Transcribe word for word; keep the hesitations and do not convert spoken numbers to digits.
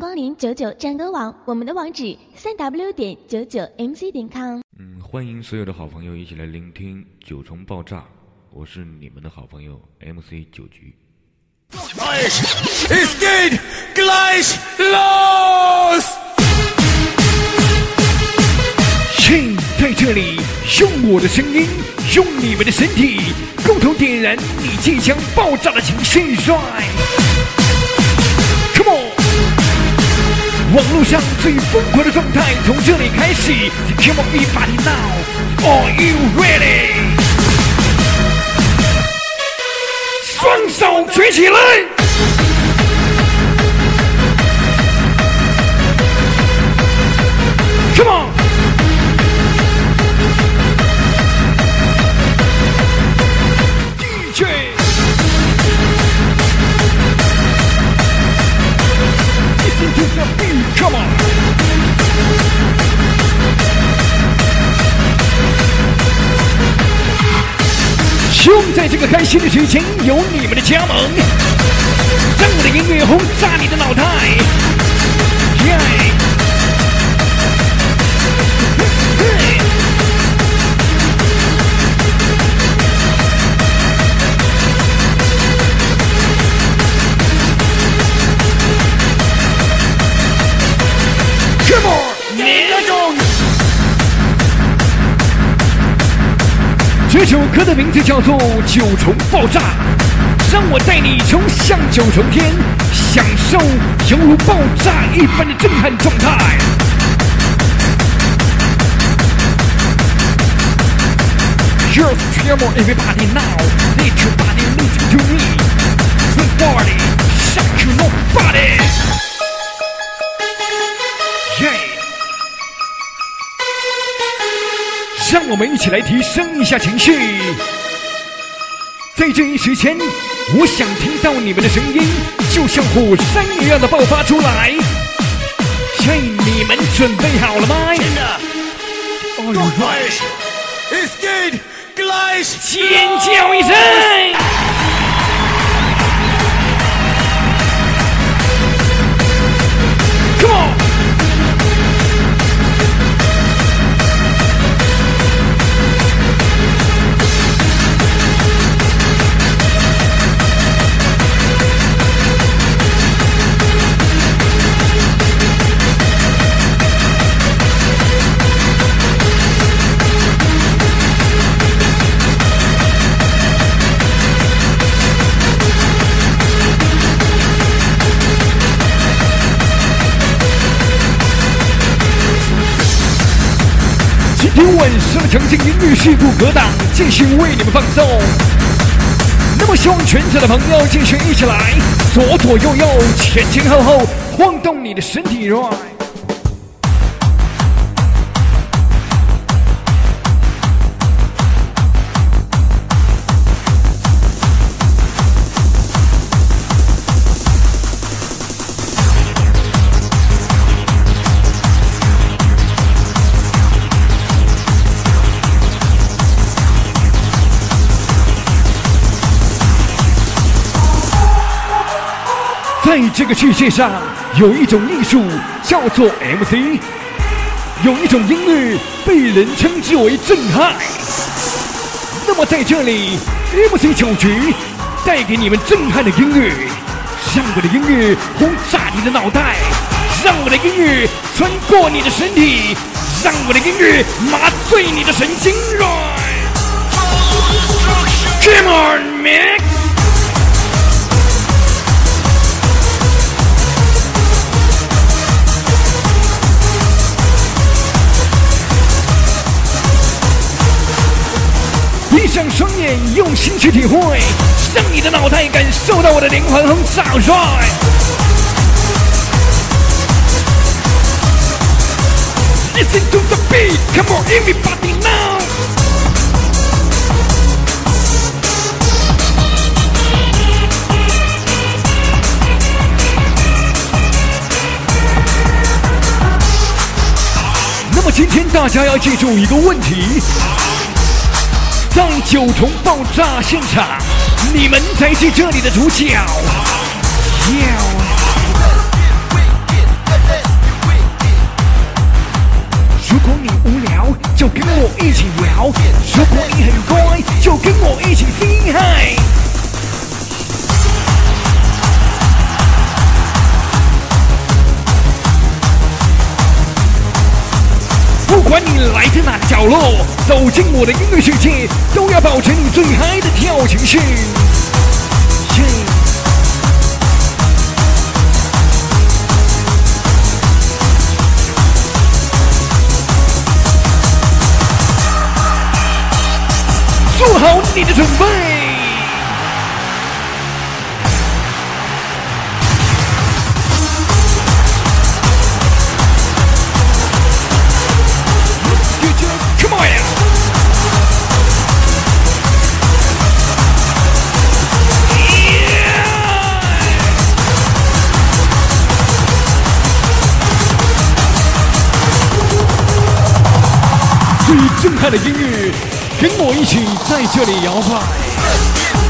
光临九九战歌网，我们的网址三 w 点九九 m c 点 com。 嗯，欢迎所有的好朋友一起来聆听九重爆炸，我是你们的好朋友 M C 九局。 Es geht gleich los！ 请在这里用我的声音，用你们的身体，共同点燃你即将爆炸的情绪。Come on！ 网络上最疯狂的状态从这里开始。Come on, everybody now! Are you ready？ 双手举起来 ！Come on！ D J。 Listen to the beat, come on！ 希望在这个开心的时间有你们的加盟，让我的音乐轰炸你的脑袋。Yeah！ Come on， 你的中。这首歌的名字叫做《九重爆炸》，让我带你冲向九重天，享受犹如爆炸一般的震撼状态。Just come on, everybody now, let your body listen to me. The party, shock you nobody. Yeah. 让我们一起来提升一下情绪。在这一时间，我想听到你们的声音，就像火山一样的爆发出来。嘿，你们准备好了吗？真的。 Doch gleich! Es geht gleich! 尖叫一声 ！Come on！ 今天晚上的强劲音乐是不格挡，继续为你们放送。那么希望全场的朋友继续一起来，左左右右，前前后后，晃动你的身体 ，right。在这个世界上，有一种艺术叫做 M C， 有一种音乐被人称之为震撼。那么在这里 ，M C 九局带给你们震撼的音乐，让我的音乐轰炸你的脑袋，让我的音乐穿过你的身体，让我的音乐麻醉你的神经。Come on, man！闭上双眼，用心去体会，让你的脑袋感受到我的灵魂轰炸。Right！ Listen to the beat, come on, everybody now！ 那么今天大家要记住一个问题。在九重爆炸现场，你们才是这里的主角。 管你来自哪个角落，走进我的音乐世界，都要保持你最嗨的跳情绪。做好你的准备。Come on! 最震撼的音乐，跟我一起在这里摇摆。